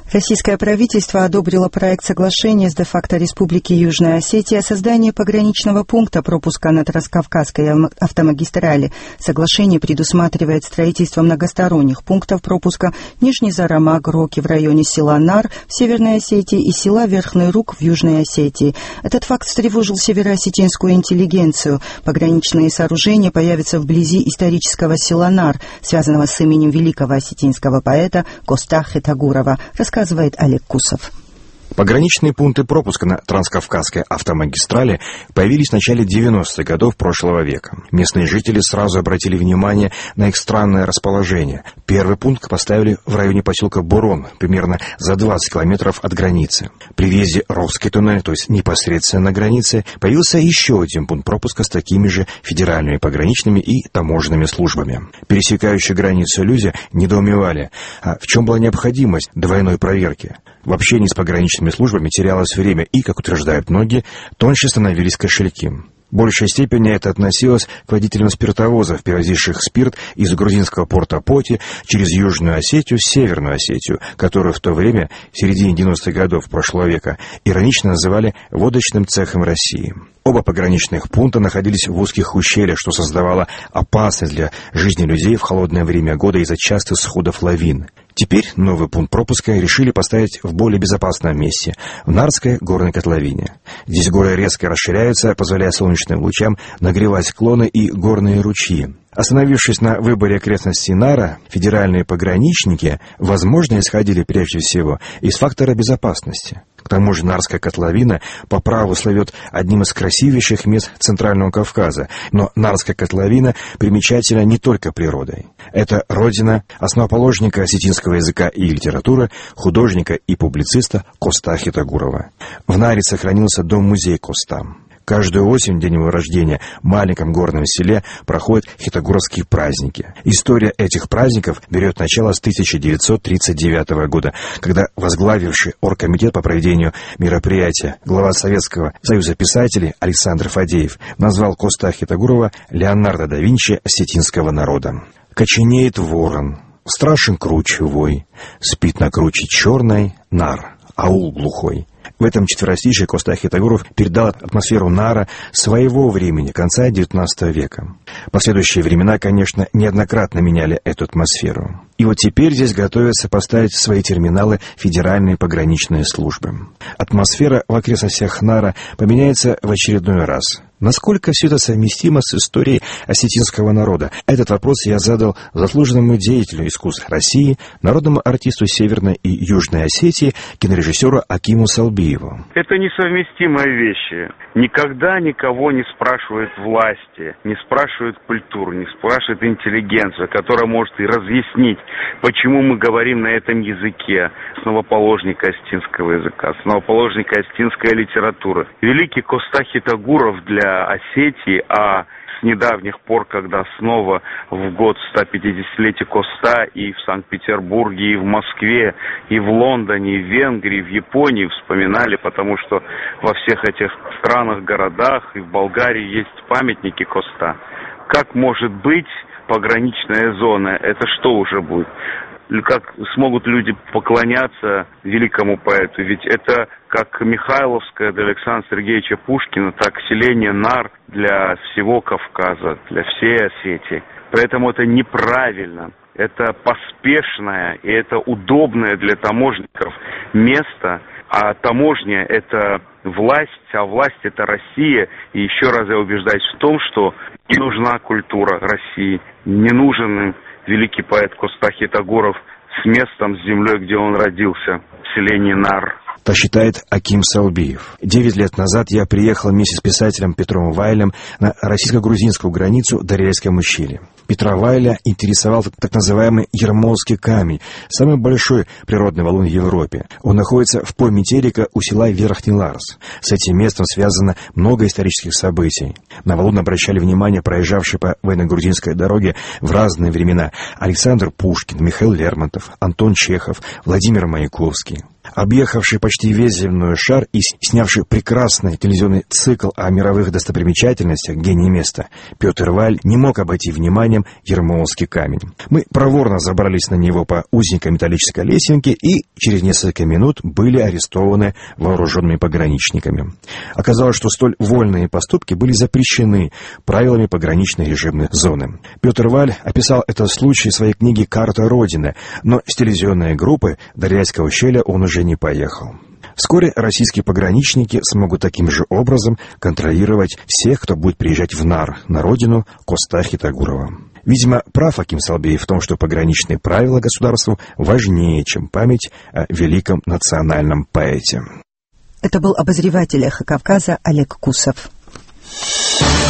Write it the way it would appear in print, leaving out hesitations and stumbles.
Российское правительство одобрило проект соглашения с де-факто Республикой Южная Осетия о создании пограничного пункта пропуска на Транскавказской автомагистрали. Соглашение предусматривает строительство многосторонних пунктов пропуска Нижний Зарамак, Роки в районе села Нар в Северной Осетии и села Верхний Рук в Южной Осетии. Этот факт встревожил североосетинскую интеллигенцию. Пограничные сооружения появятся вблизи исторического села Нар, связанного с именем великого осетинского поэта Коста Хетагурова, рассказывает Олег Кусов. Пограничные пункты пропуска на Транскавказской автомагистрали появились в начале 90-х годов прошлого века. Местные жители сразу обратили внимание на их странное расположение. Первый пункт поставили в районе поселка Бурон, примерно за 20 километров от границы. При въезде Ровский туннель, то есть непосредственно на границе, появился еще один пункт пропуска с такими же федеральными пограничными и таможенными службами. Пересекающие границу люди недоумевали, а в чем была необходимость двойной проверки. В общении с пограничными службами терялось время и, как утверждают многие, тоньше становились кошельки. В большей степени это относилось к водителям спиртовозов, перевозивших спирт из грузинского порта Поти через Южную Осетию в Северную Осетию, которую в то время, в середине 90-х годов прошлого века, иронично называли водочным цехом России. Оба пограничных пункта находились в узких ущельях, что создавало опасность для жизни людей в холодное время года из-за частых сходов лавин. Теперь новый пункт пропуска решили поставить в более безопасном месте, в Нарской горной котловине. Здесь горы резко расширяются, позволяя солнечным лучам нагревать склоны и горные ручьи. Остановившись на выборе окрестностей Нара, федеральные пограничники, возможно, исходили прежде всего из фактора безопасности. К тому же Нарская котловина по праву славит одним из красивейших мест Центрального Кавказа, но Нарская котловина примечательна не только природой. Это родина основоположника осетинского языка и литературы, художника и публициста Коста Хетагурова. В Наре сохранился дом-музей Коста. Каждую осень, в день его рождения, в маленьком горном селе проходят хетагуровские праздники. История этих праздников берет начало с 1939 года, когда возглавивший оргкомитет по проведению мероприятия глава Советского союза писателей Александр Фадеев назвал Коста Хетагурова Леонардо да Винчи осетинского народа. Коченеет ворон, страшен круче вой, спит на круче черной Нар, аул глухой. В этом четверостишии Коста Хетагуров передал атмосферу Нара своего времени, конца XIX века. Последующие времена, конечно, неоднократно меняли эту атмосферу. И вот теперь здесь готовятся поставить свои терминалы федеральные пограничные службы. Атмосфера в окрестностях Нара поменяется в очередной раз. Насколько все это совместимо с историей осетинского народа? Этот вопрос я задал заслуженному деятелю искусств России, народному артисту Северной и Южной Осетии, кинорежиссеру Акиму Салбиеву. Это несовместимые вещи. Никогда никого не спрашивают власти, не спрашивают культуру, не спрашивают интеллигенцию, которая может и разъяснить, почему мы говорим на этом языке, основоположника осетинского языка, основоположника осетинской литературы. Великий Коста Хетагуров для Осетии, а с недавних пор, когда снова в год 150-летия Коста и в Санкт-Петербурге, и в Москве, и в Лондоне, и в Венгрии, и в Японии вспоминали, потому что во всех этих странах, городах и в Болгарии есть памятники Коста. Как может быть пограничная зона? Это что уже будет? Как смогут люди поклоняться великому поэту? Ведь это как Михайловская для Александра Сергеевича Пушкина, так селение Нар для всего Кавказа, для всей Осетии. Поэтому это неправильно, это поспешное и это удобное для таможенников место. А таможня – это власть, а власть – это Россия. И еще раз я убеждаюсь в том, что не нужна культура России, не нужен великий поэт Коста Хетагуров с местом, с землей, где он родился, в селении Нар. Так считает Аким Салбиев. 9 лет назад я приехал вместе с писателем Петром Вайлем на российско-грузинскую границу в Дарельском ущелье. Петра Вайля интересовал так называемый Ермолский камень, самый большой природный валун в Европе. Он находится в пойме Терека у села Верхний Ларс. С этим местом связано много исторических событий. На валун обращали внимание проезжавшие по военно-грузинской дороге в разные времена Александр Пушкин, Михаил Лермонтов, Антон Чехов, Владимир Маяковский. Объехавший почти весь земной шар и снявший прекрасный телевизионный цикл о мировых достопримечательностях «Гений места», Петр Валь не мог обойти вниманием Ермоловский камень. Мы проворно забрались на него по узенькой металлической лесенке и через несколько минут были арестованы вооруженными пограничниками. Оказалось, что столь вольные поступки были запрещены правилами пограничной режимной зоны. Петр Валь описал этот случай в своей книге «Карта Родины», но с телевизионной группы до Рязького ущелья он уже не поехал. Вскоре российские пограничники смогут таким же образом контролировать всех, кто будет приезжать в НАР, на родину Костахи Тагурова. Видимо, прав Аким Салбей в том, что пограничные правила государству важнее, чем память о великом национальном поэте. Это был обозреватель «Эхо Кавказа» Олег Кусов.